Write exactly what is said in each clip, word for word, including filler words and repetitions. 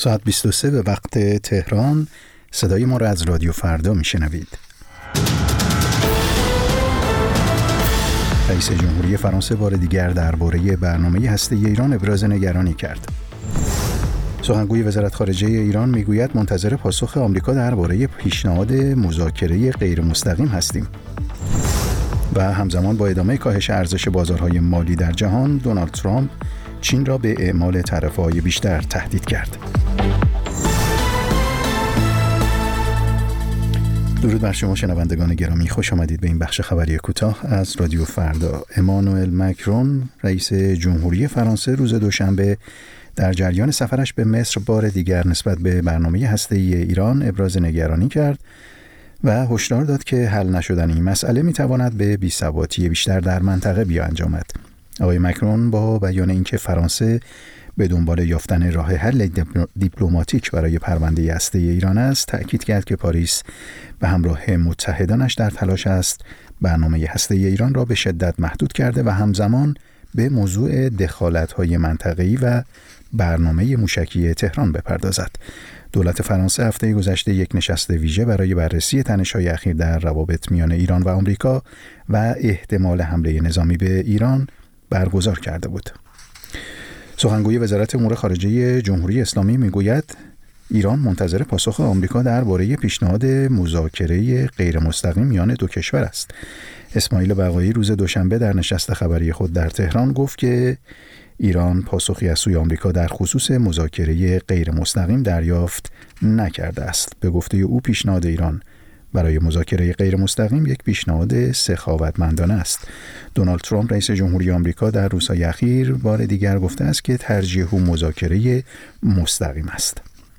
ساعت بیست و سه به وقت تهران. صدای ما را از رادیو فردا میشنوید. رئیس جمهوری فرانسه بار دیگر درباره برنامه هسته‌ای ایران ابراز نگرانی کرد. سخنگوی وزارت خارجه ایران میگوید منتظر پاسخ آمریکا درباره پیشنهاد مذاکره غیر مستقیم هستیم. و همزمان با ادامه کاهش ارزش بازارهای مالی در جهان، دونالد ترامپ چین را به اعمال تعرفه‌های بیشتر تهدید کرد. درود بر شما شنوندگان گرامی، خوش آمدید به این بخش خبری کوتاه از رادیو فردا. امانوئل مکرون رئیس جمهوری فرانسه روز دوشنبه در جریان سفرش به مصر بار دیگر نسبت به برنامه هسته‌ای ایران ابراز نگرانی کرد و هشدار داد که حل نشدن این مسئله میتواند به بی‌ثباتی بیشتر در منطقه بیانجامد. آقای مکرون با بیان اینکه فرانسه به دنبال یافتن راه حل دیپلماتیک برای پرونده هسته‌ای ایران است، تأکید کرد که پاریس به همراه متحدانش در تلاش است برنامه هسته‌ای ایران را به شدت محدود کرده و همزمان به موضوع دخالت‌های منطقه‌ای و برنامه موشکی تهران بپردازد. دولت فرانسه هفته گذشته یک نشست ویژه برای بررسی تنش‌های اخیر در روابط میان ایران و آمریکا و احتمال حمله نظامی به ایران برگزار کرده بود. سخنگوی وزارت امور خارجه جمهوری اسلامی میگوید ایران منتظر پاسخ آمریکا درباره پیشنهاد مذاکره غیر مستقیم میان دو کشور است. اسماعیل بقایی روز دوشنبه در نشست خبری خود در تهران گفت که ایران پاسخی از سوی آمریکا در خصوص مذاکره غیر مستقیم دریافت نکرده است. به گفته او پیشنهاد ایران برای مذاکره غیر مستقیم یک پیشنهاد سخاوتمندانه است. دونالد ترامپ رئیس جمهوری آمریکا در روزهای اخیر بار دیگر گفته است که ترجیح او مذاکره مستقیم است.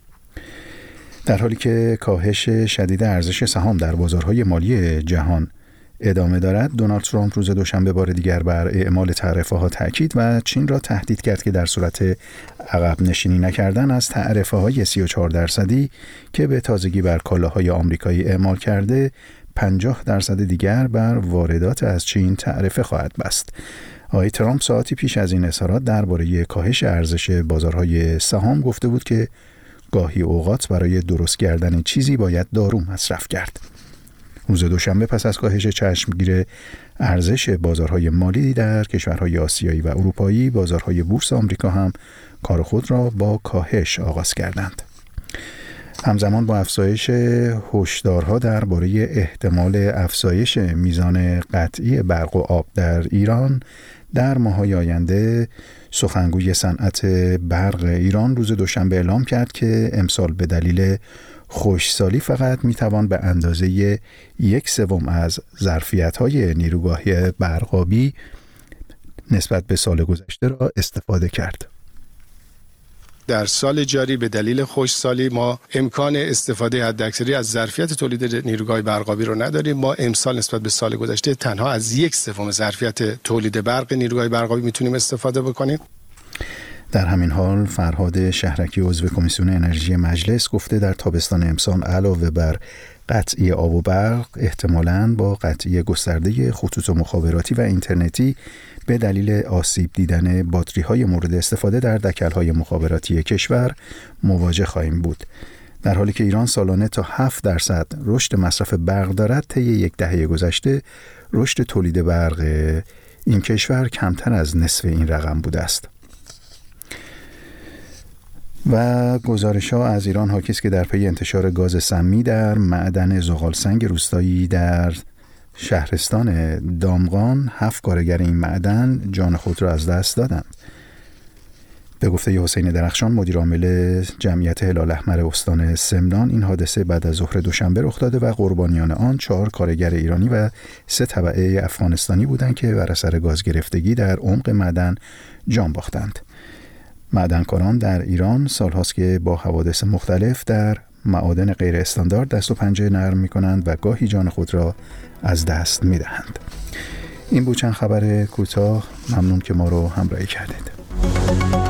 در حالی که کاهش شدید ارزش سهام در بازارهای مالی جهان ادامه دارد، دونالد ترامپ روز دوشنبه بار دیگر بر اعمال تعرفه‌ها تاکید و چین را تهدید کرد که در صورت عقب نشینی نکردن از تعرفه‌های سی و چهار درصدی که به تازگی بر کالاهای آمریکایی اعمال کرده، پنجاه درصد دیگر بر واردات از چین تعرفه خواهد بست. آقای ترامپ ساعتی پیش از این اظهارات درباره کاهش ارزش بازارهای سهام گفته بود که گاهی اوقات برای درست کردن چیزی باید دارو مصرف کرد. روز دوشنبه پس از کاهش چشمگیر ارزش بازارهای مالی در کشورهای آسیایی و اروپایی، بازارهای بورس آمریکا هم کار خود را با کاهش آغاز کردند. همزمان با افزایش هشدارها درباره احتمال افزایش میزان قطعی برق و آب در ایران در ماه‌های آینده، سخنگوی صنعت برق ایران روز دوشنبه اعلام کرد که امسال به دلیل خشکسالی فقط میتوان به اندازه یک سوم از ظرفیت‌های نیروگاه برقابی نسبت به سال گذشته را استفاده کرد. در سال جاری به دلیل خشکسالی ما امکان استفاده حداکثری از ظرفیت تولید نیروگاه برقابی رو نداریم. ما امسال نسبت به سال گذشته تنها از یک سوم ظرفیت تولید برق نیروگاه برقابی میتونیم استفاده بکنیم. در همین حال فرهاد شهرکی عضو کمیسیون انرژی مجلس گفته در تابستان امسال علاوه بر قطعی آب و برق، احتمالاً با قطعی گسترده خطوط مخابراتی و اینترنتی به دلیل آسیب دیدن باتری‌های مورد استفاده در دکل‌های مخابراتی کشور مواجه خواهیم بود. در حالی که ایران سالانه تا هفت درصد رشد مصرف برق دارد، طی یک دهه گذشته رشد تولید برق این کشور کمتر از نصف این رقم بوده است. و گزارش‌ها از ایران حاکی است که در پی انتشار گاز سمی در معدن زغالسنگ روستایی در شهرستان دامغان، هفت کارگر این معدن جان خود را از دست دادند. به گفته حسین درخشان، مدیر عامل جمعیت هلال احمر استان سمنان، این حادثه بعد از ظهر دوشنبه رخ داده و قربانیان آن چهار کارگر ایرانی و سه تبعه افغانستانی بودند که بر اثر گاز گرفتگی در عمق معدن جان باختند. معدنکاران در ایران سالهاست که با حوادث مختلف در معادن غیر استاندارد دست و پنجه نرم می کنند و گاهی جان خود را از دست می دهند. این بود چند خبر کوتاه. ممنون که ما رو همراهی کردید.